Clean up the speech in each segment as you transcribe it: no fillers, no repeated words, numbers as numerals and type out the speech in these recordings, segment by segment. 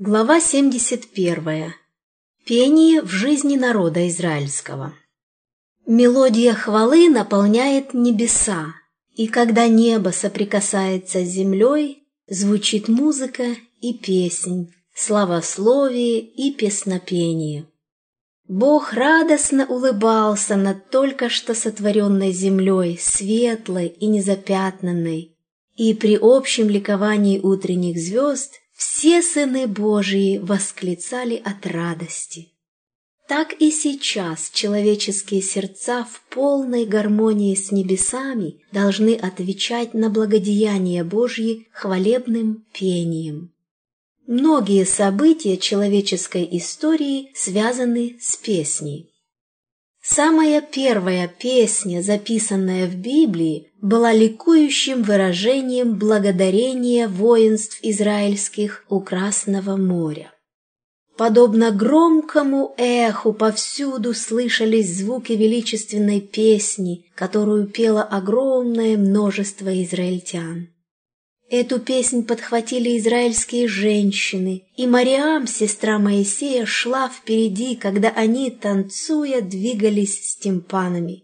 Глава 71. Пение в жизни народа израильского. Мелодия хвалы наполняет небеса, и когда небо соприкасается с землей, звучит музыка и песнь, славословие и песнопение. Бог радостно улыбался над только что сотворенной землей, светлой и незапятнанной, и при общем ликовании утренних звезд все сыны Божии восклицали от радости. Так и сейчас человеческие сердца в полной гармонии с небесами должны отвечать на благодеяния Божьи хвалебным пением. Многие события человеческой истории связаны с песней. Самая первая песня, записанная в Библии, была ликующим выражением благодарения воинств израильских у Красного моря. Подобно громкому эху повсюду слышались звуки величественной песни, которую пело огромное множество израильтян. Эту песнь подхватили израильские женщины, и Мариам, сестра Моисея, шла впереди, когда они, танцуя, двигались с тимпанами.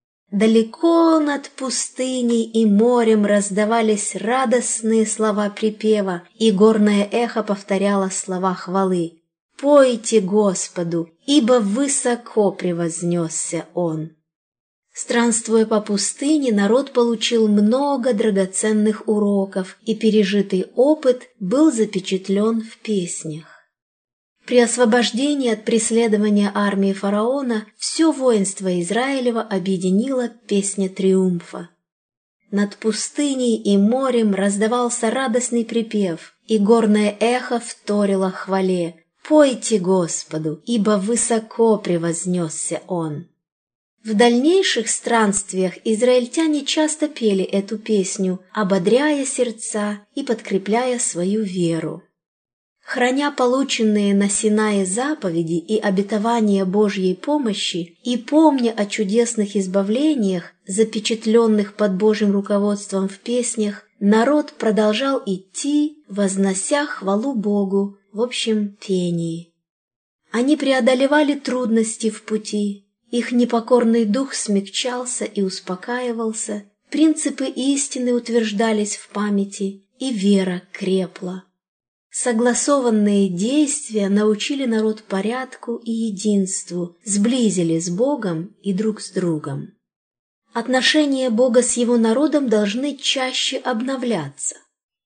Далеко над пустыней и морем раздавались радостные слова припева, и горное эхо повторяло слова хвалы. «Пойте Господу, ибо высоко превознесся Он». Странствуя по пустыне, народ получил много драгоценных уроков, и пережитый опыт был запечатлен в песнях. При освобождении от преследования армии фараона все воинство Израилева объединила песня триумфа. Над пустыней и морем раздавался радостный припев, и горное эхо вторило хвале. «Пойте Господу, ибо высоко превознесся Он». В дальнейших странствиях израильтяне часто пели эту песню, ободряя сердца и подкрепляя свою веру. Храня полученные на Синае заповеди и обетования Божьей помощи и помня о чудесных избавлениях, запечатленных под Божьим руководством в песнях, народ продолжал идти, вознося хвалу Богу в общем пении. Они преодолевали трудности в пути. Их непокорный дух смягчался и успокаивался, принципы истины утверждались в памяти, и вера крепла. Согласованные действия научили народ порядку и единству, сблизили с Богом и друг с другом. Отношения Бога с Его народом должны чаще обновляться.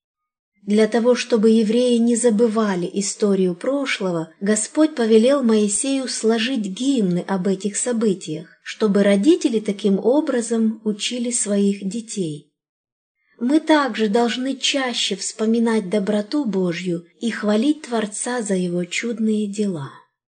Для того, чтобы евреи не забывали историю прошлого, Господь повелел Моисею сложить гимны об этих событиях, чтобы родители таким образом учили своих детей. Мы также должны чаще вспоминать доброту Божью и хвалить Творца за Его чудные дела.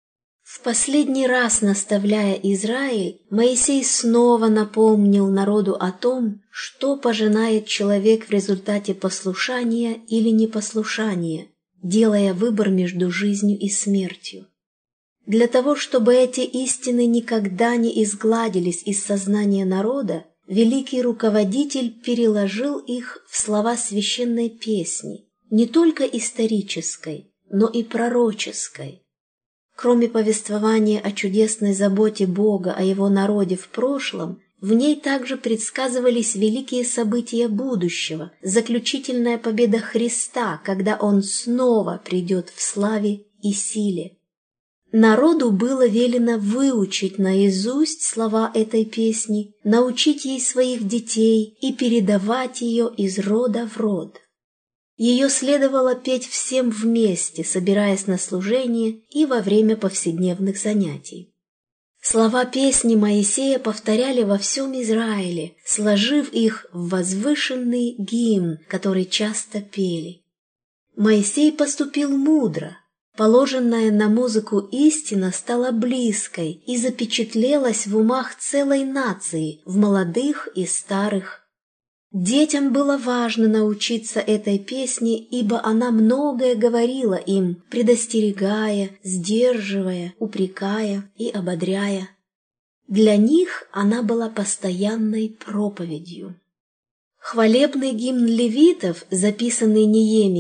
В последний раз наставляя Израиль, Моисей снова напомнил народу о том, что пожинает человек в результате послушания или непослушания, делая выбор между жизнью и смертью. Для того, чтобы эти истины никогда не изгладились из сознания народа, великий руководитель переложил их в слова священной песни, не только исторической, но и пророческой. Кроме повествования о чудесной заботе Бога о Его народе в прошлом, в ней также предсказывались великие события будущего, заключительная победа Христа, когда Он снова придет в славе и силе. Народу было велено выучить наизусть слова этой песни, научить ей своих детей и передавать ее из рода в род. Ее следовало петь всем вместе, собираясь на служение и во время повседневных занятий. Слова песни Моисея повторяли во всем Израиле, сложив их в возвышенный гимн, который часто пели. Моисей поступил мудро. Положенная на музыку истина стала близкой и запечатлелась в умах целой нации, в молодых и старых. Детям было важно научиться этой песне, ибо она многое говорила им, предостерегая, сдерживая, упрекая и ободряя. Для них она была постоянной проповедью. Хвалебный гимн левитов, записанный Неемией,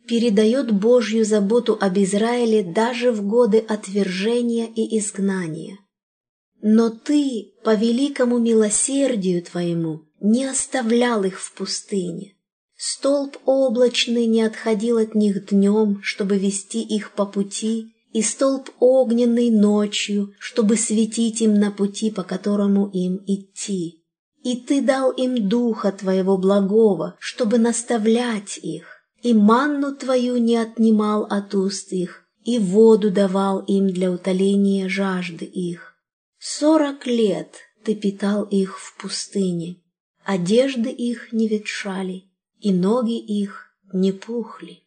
передает Божью заботу об Израиле даже в годы отвержения и изгнания. Но Ты, по великому милосердию Твоему, не оставлял их в пустыне. Столб облачный не отходил от них днем, чтобы вести их по пути, и столб огненный ночью, чтобы светить им на пути, по которому им идти. И Ты дал им Духа Твоего благого, чтобы наставлять их, и манну Твою не отнимал от уст их, и воду давал им для утоления жажды их. 40 лет Ты питал их в пустыне, одежды их не ветшали, и ноги их не пухли.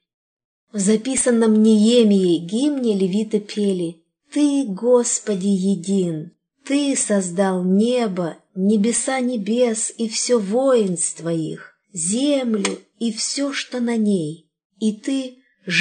В записанном Неемией гимне левиты пели: «Ты, Господи, един, Ты создал небо, небеса небес и все воинство их, землю и все, что на ней, и Ты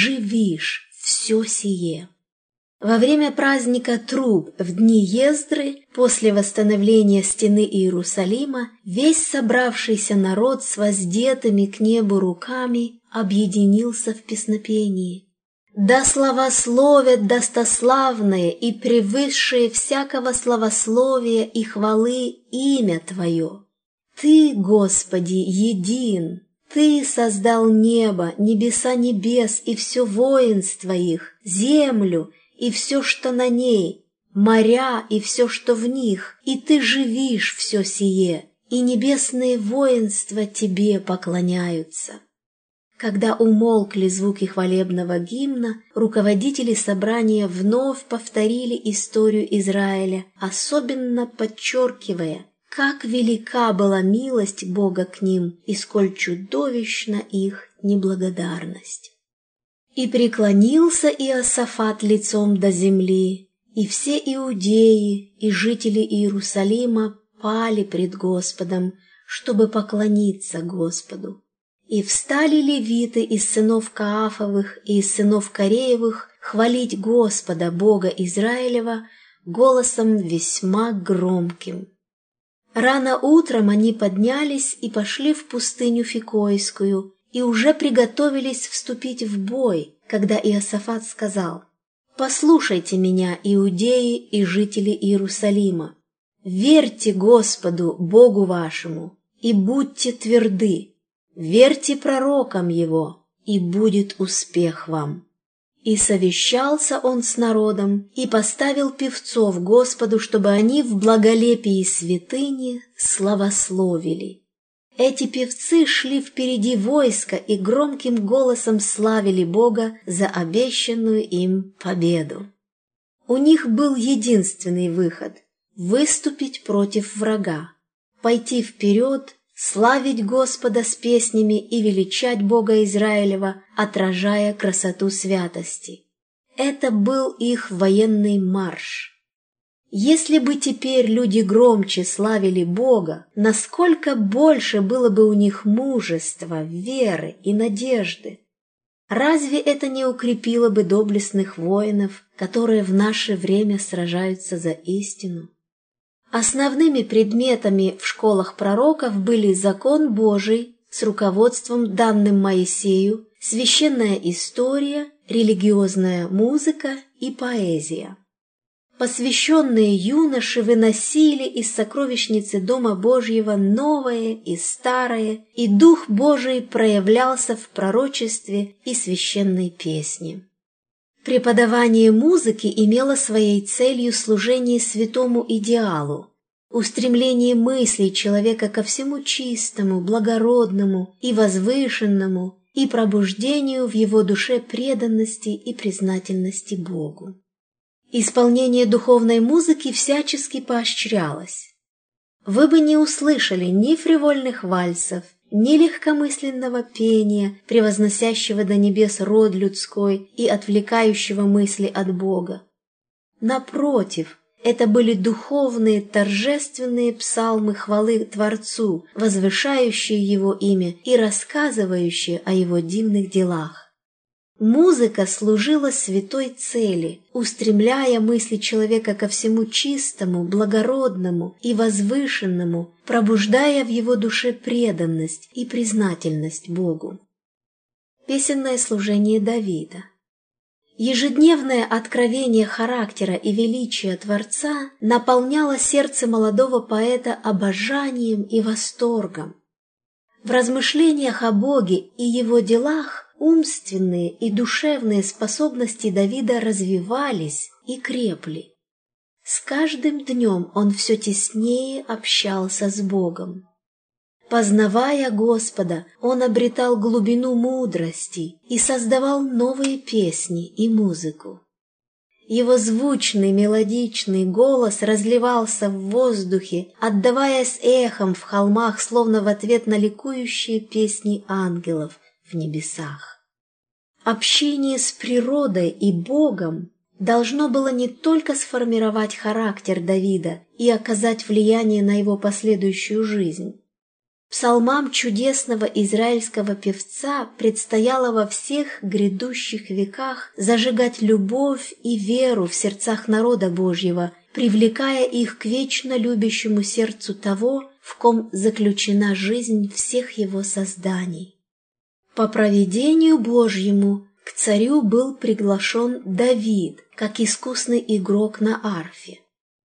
живишь все сие». Во время праздника Труб в дни Ездры, после восстановления стены Иерусалима, весь собравшийся народ с воздетыми к небу руками объединился в песнопении. «Да славословят достославное и превысшее всякого славословия и хвалы имя Твое. Ты, Господи, един, Ты создал небо, небеса небес и все воинство их, землю и все, что на ней, моря и все, что в них, и Ты живишь все сие, и небесные воинства Тебе поклоняются». Когда умолкли звуки хвалебного гимна, руководители собрания вновь повторили историю Израиля, особенно подчеркивая, как велика была милость Бога к ним и сколь чудовищна их неблагодарность. «И преклонился Иосафат лицом до земли, и все иудеи и жители Иерусалима пали пред Господом, чтобы поклониться Господу. И встали левиты из сынов Каафовых и из сынов Кореевых хвалить Господа, Бога Израилева, голосом весьма громким. Рано утром они поднялись и пошли в пустыню Фикойскую, и уже приготовились вступить в бой, когда Иосафат сказал: «Послушайте меня, иудеи и жители Иерусалима, верьте Господу, Богу вашему, и будьте тверды, верьте пророкам Его, и будет успех вам». И совещался он с народом, и поставил певцов Господу, чтобы они в благолепии святыни славословили. Эти певцы шли впереди войска и громким голосом славили Бога за обещанную им победу. У них был единственный выход – выступить против врага, пойти вперед, славить Господа с песнями и величать Бога Израилева, отражая красоту святости. Это был их военный марш. Если бы теперь люди громче славили Бога, насколько больше было бы у них мужества, веры и надежды? Разве это не укрепило бы доблестных воинов, которые в наше время сражаются за истину? Основными предметами в школах пророков были закон Божий с руководством, данным Моисею, священная история, религиозная музыка и поэзия. Посвященные юноши выносили из сокровищницы Дома Божьего новое и старое, и Дух Божий проявлялся в пророчестве и священной песне. Преподавание музыки имело своей целью служение святому идеалу, устремление мыслей человека ко всему чистому, благородному и возвышенному и пробуждению в его душе преданности и признательности Богу. Исполнение духовной музыки всячески поощрялось. Вы бы не услышали ни фривольных вальсов, ни легкомысленного пения, превозносящего до небес род людской и отвлекающего мысли от Бога. Напротив, это были духовные, торжественные псалмы хвалы Творцу, возвышающие Его имя и рассказывающие о Его дивных делах. Музыка служила святой цели, устремляя мысли человека ко всему чистому, благородному и возвышенному, пробуждая в его душе преданность и признательность Богу. песенное служение Давида. Ежедневное откровение характера и величия Творца наполняло сердце молодого поэта обожанием и восторгом. В размышлениях о Боге и Его делах умственные и душевные способности Давида развивались и крепли. С каждым днем он все теснее общался с Богом. Познавая Господа, он обретал глубину мудрости и создавал новые песни и музыку. Его звучный мелодичный голос разливался в воздухе, отдаваясь эхом в холмах, словно в ответ на ликующие песни ангелов в небесах. Общение с природой и Богом должно было не только сформировать характер Давида и оказать влияние на его последующую жизнь. Псалмам чудесного израильского певца предстояло во всех грядущих веках зажигать любовь и веру в сердцах народа Божьего, привлекая их к вечно любящему сердцу того, в ком заключена жизнь всех его созданий. По провидению Божьему к царю был приглашен Давид, как искусный игрок на арфе.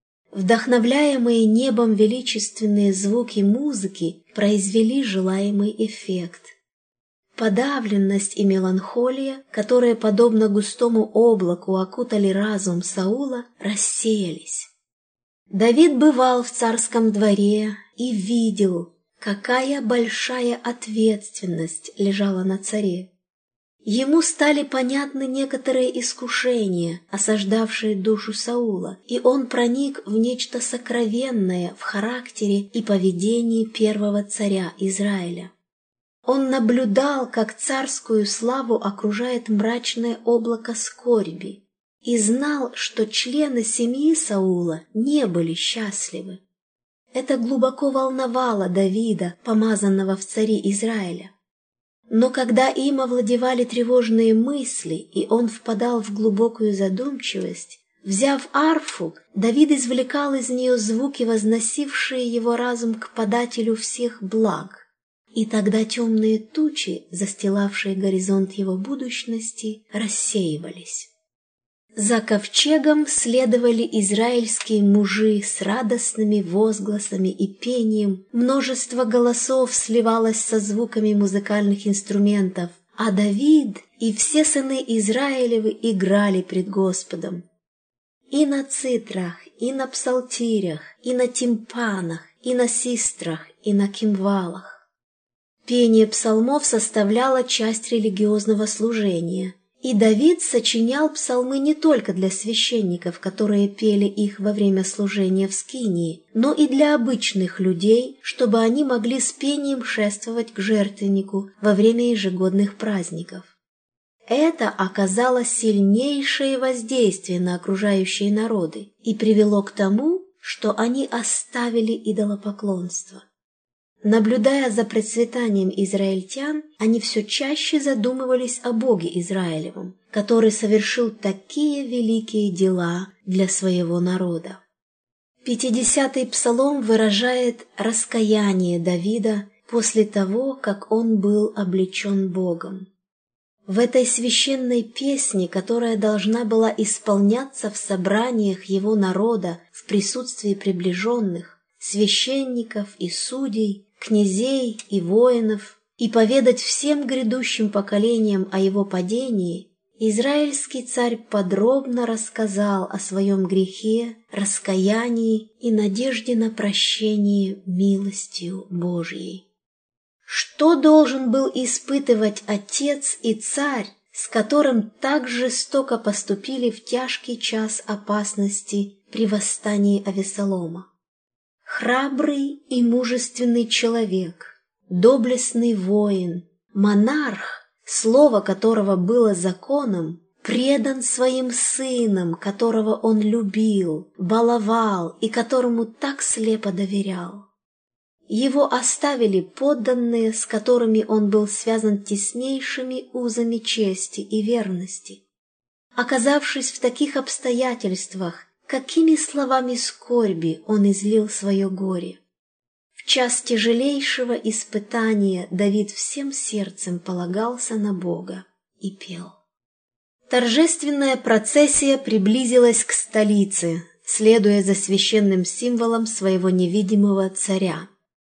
Вдохновляемые небом величественные звуки музыки произвели желаемый эффект. Подавленность и меланхолия, которые, подобно густому облаку, окутали разум Саула, рассеялись. Давид бывал в царском дворе и видел, какая большая ответственность лежала на царе. Ему стали понятны некоторые искушения, осаждавшие душу Саула, и он проник в нечто сокровенное в характере и поведении первого царя Израиля. Он наблюдал, как царскую славу окружает мрачное облако скорби, и знал, что члены семьи Саула не были счастливы. Это глубоко волновало Давида, помазанного в цари Израиля. Но когда им овладевали тревожные мысли, и он впадал в глубокую задумчивость, взяв арфу, Давид извлекал из нее звуки, возносившие его разум к подателю всех благ. И тогда темные тучи, застилавшие горизонт его будущности, рассеивались. За ковчегом следовали израильские мужи с радостными возгласами и пением, множество голосов сливалось со звуками музыкальных инструментов, а Давид и все сыны Израилевы играли пред Господом. И на цитрах, и на псалтирях, и на тимпанах, и на систрах, и на кимвалах. Пение псалмов составляло часть религиозного служения. И Давид сочинял псалмы не только для священников, которые пели их во время служения в скинии, но и для обычных людей, чтобы они могли с пением шествовать к жертвеннику во время ежегодных праздников. Это оказало сильнейшее воздействие на окружающие народы и привело к тому, что они оставили идолопоклонство. Наблюдая за процветанием израильтян, они все чаще задумывались о Боге Израилевом, который совершил такие великие дела для своего народа. 50-й псалом выражает раскаяние Давида после того, как он был облечен Богом. В этой священной песне, которая должна была исполняться в собраниях его народа в присутствии приближенных, священников и судей, князей и воинов, и поведать всем грядущим поколениям о его падении, израильский царь подробно рассказал о своем грехе, раскаянии и надежде на прощение милостью Божьей. Что должен был испытывать отец и царь, с которым так жестоко поступили в тяжкий час опасности при восстании Авессалома? Храбрый и мужественный человек, доблестный воин, монарх, слово которого было законом, предан своим сынам, которого он любил, баловал и которому так слепо доверял. Его оставили подданные, с которыми он был связан теснейшими узами чести и верности. Оказавшись в таких обстоятельствах, какими словами скорби он излил свое горе? В В час тяжелейшего испытания Давид всем сердцем полагался на Бога и пел. Торжественная процессия приблизилась к столице, следуя за священным символом своего невидимого царя.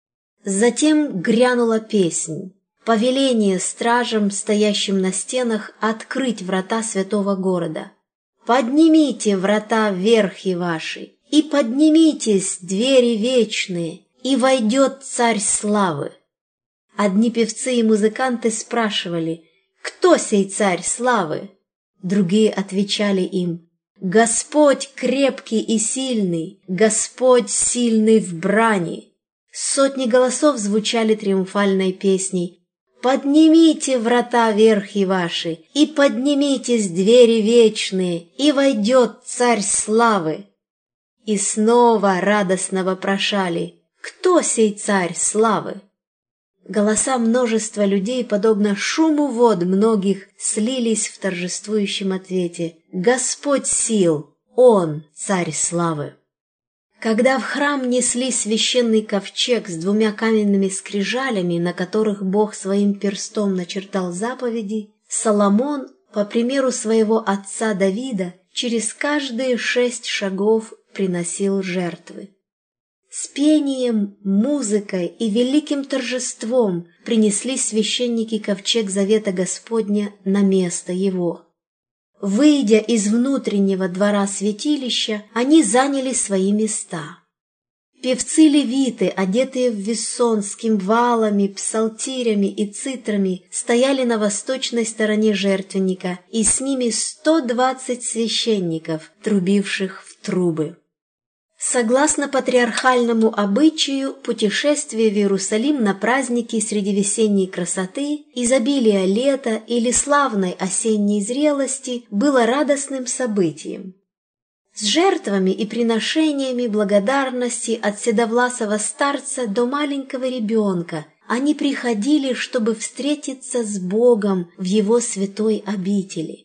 Затем грянула песнь, повеление стражам, стоящим на стенах, открыть врата святого города. «Поднимите врата верхи ваши, и поднимитесь, двери вечные, и войдет царь славы». Одни певцы и музыканты спрашивали: «Кто сей царь славы?» Другие отвечали им: «Господь крепкий и сильный, Господь сильный в брани». Сотни голосов звучали триумфальной песней: «Поднимите врата верхи ваши, и поднимитесь, двери вечные, и войдет царь славы». И снова радостно вопрошали: «Кто сей царь славы?» Голоса множества людей, подобно шуму вод многих, слились в торжествующем ответе: «Господь сил, Он царь славы». Когда в храм несли священный ковчег с 2 каменными скрижалями, на которых Бог своим перстом начертал заповеди, Соломон, по примеру своего отца Давида, через каждые 6 шагов приносил жертвы. С пением, музыкой и великим торжеством принесли священники ковчег завета Господня на место его. Выйдя из внутреннего двора святилища, они заняли свои места. Певцы-левиты, одетые в вессон с кимвалами, псалтирями и цитрами, стояли на восточной стороне жертвенника, и с ними 120 священников, трубивших в трубы. Согласно патриархальному обычаю, путешествие в Иерусалим на праздники среди весенней красоты, изобилия лета или славной осенней зрелости было радостным событием. С жертвами и приношениями благодарности от седовласого старца до маленького ребенка они приходили, чтобы встретиться с Богом в Его святой обители.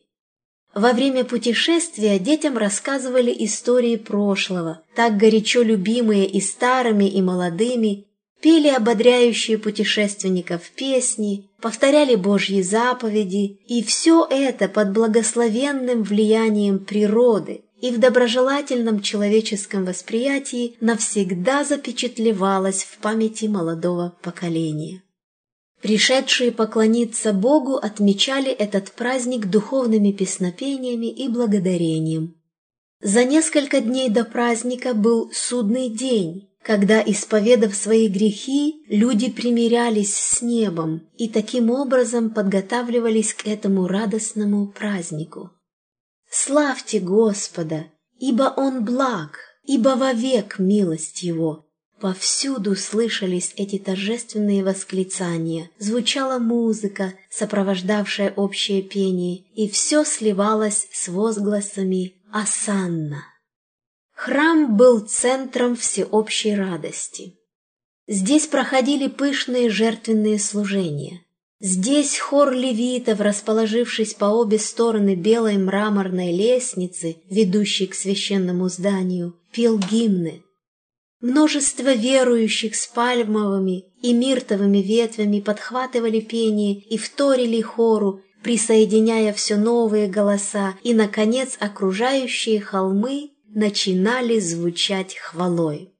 Во время путешествия детям рассказывали истории прошлого, так горячо любимые и старыми, и молодыми, пели ободряющие путешественников песни, повторяли Божьи заповеди, и все это под благословенным влиянием природы и в доброжелательном человеческом восприятии навсегда запечатлевалось в памяти молодого поколения. Пришедшие поклониться Богу отмечали этот праздник духовными песнопениями и благодарением. За несколько дней до праздника был судный день, когда, исповедав свои грехи, люди примирялись с небом и таким образом подготавливались к этому радостному празднику. «Славьте Господа, ибо Он благ, ибо вовек милость Его». Повсюду слышались эти торжественные восклицания, звучала музыка, сопровождавшая общее пение, и все сливалось с возгласами «Осанна». Храм был центром всеобщей радости. Здесь проходили пышные жертвенные служения. Здесь хор левитов, расположившись по обе стороны белой мраморной лестницы, ведущей к священному зданию, пел гимны. Множество верующих с пальмовыми и миртовыми ветвями подхватывали пение и вторили хору, присоединяя все новые голоса, и, наконец, окружающие холмы начинали звучать хвалой.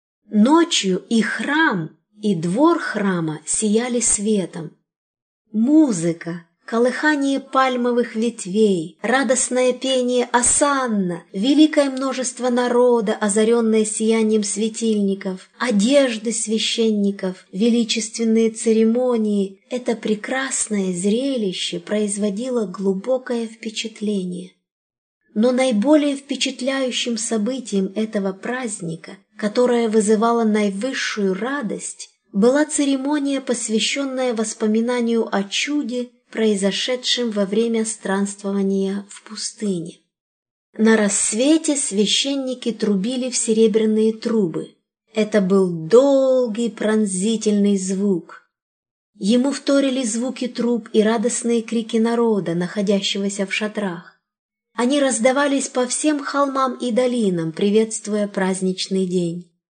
Ночью и храм, и двор храма сияли светом. Музыка, колыхание пальмовых ветвей, радостное пение «Осанна», великое множество народа, озаренное сиянием светильников, одежды священников, величественные церемонии — это прекрасное зрелище производило глубокое впечатление. Но наиболее впечатляющим событием этого праздника, которое вызывало наивысшую радость, была церемония, посвященная воспоминанию о чуде, произошедшем во время странствования в пустыне. На рассвете священники трубили в серебряные трубы. Это был долгий пронзительный звук. Ему вторили звуки труб и радостные крики народа, находящегося в шатрах. Они раздавались по всем холмам и долинам, приветствуя праздничный день.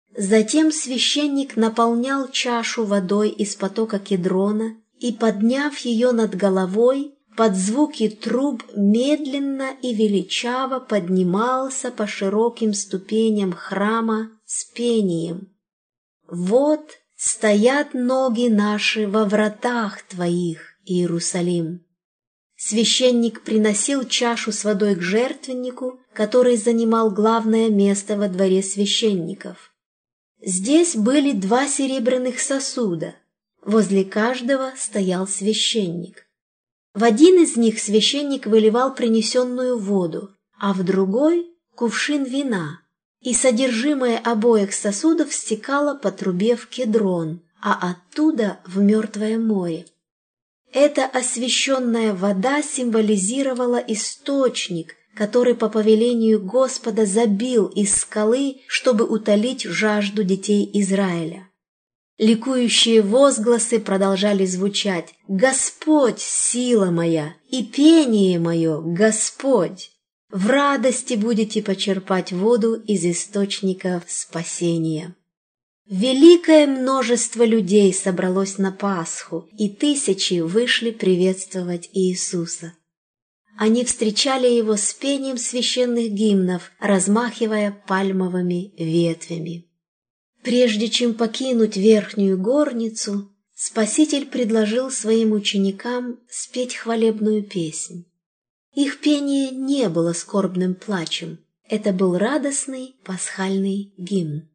Затем священник наполнял чашу водой из потока Кедрона и, подняв ее над головой, под звуки труб медленно и величаво поднимался по широким ступеням храма с пением. «Вот стоят ноги наши во вратах Твоих, Иерусалим». Священник приносил чашу с водой к жертвеннику, который занимал главное место во дворе священников. Здесь были 2 серебряных сосуда, возле каждого стоял священник. В один из них священник выливал принесенную воду, а в другой – кувшин вина, и содержимое обоих сосудов стекало по трубе в Кедрон, а оттуда в Мертвое море. Эта освященная вода символизировала источник, который по повелению Господа забил из скалы, чтобы утолить жажду детей Израиля. Ликующие возгласы продолжали звучать: «Господь, сила моя, и пение мое, Господь! В радости будете почерпать воду из источников спасения». Великое множество людей собралось на Пасху, и тысячи вышли приветствовать Иисуса. Они встречали Его с пением священных гимнов, размахивая пальмовыми ветвями. Прежде чем покинуть верхнюю горницу, Спаситель предложил своим ученикам спеть хвалебную песнь. Их пение не было скорбным плачем, это был радостный пасхальный гимн.